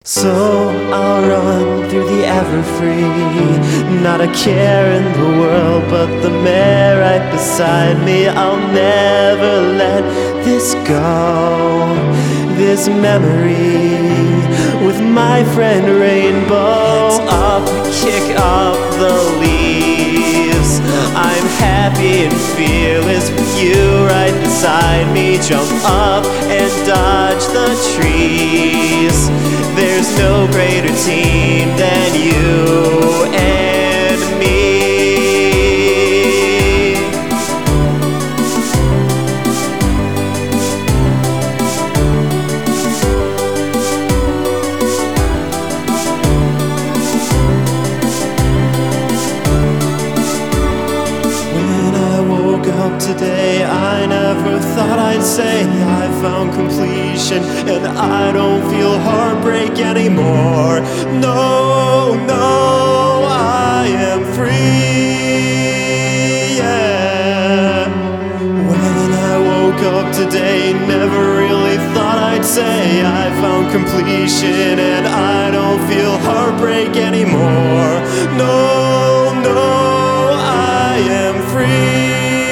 So I'll run through the Everfree, not a care in the world but the mare right beside me. I'll never let this go, this memory with my friend Rainbow. Hands up, kick up the leaves, I'm happy and fearless with you right beside me. Jump up and dodge the trees, there's no greater team than you and me. When I woke up today, I never thought I'd say I found completion and I don't feel heartbreak anymore. No, no, I am free, yeah. When I woke up today, never really thought I'd say I found completion and I don't feel heartbreak anymore. No, no, I am free.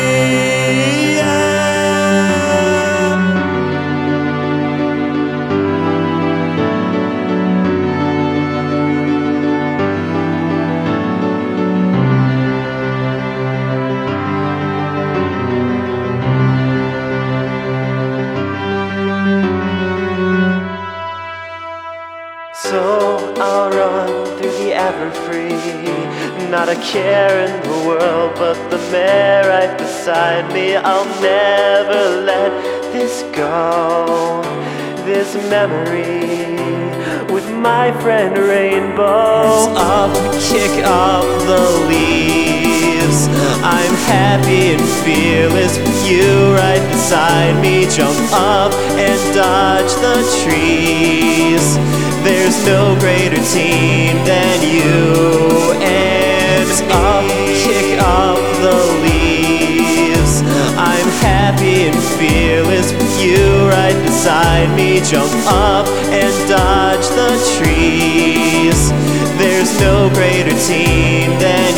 So I'll run through the Everfree, not a care in the world but the mare right beside me. I'll never let this go, this memory with my friend Rainbow. Hands up, kick up the leaves, I'm happy and fearless with you right beside me. Jump up and dodge the trees, there's no greater team than you and me. Kick up the leaves, I'm happy and fearless with you right beside me. Jump up and dodge the trees, there's no greater team than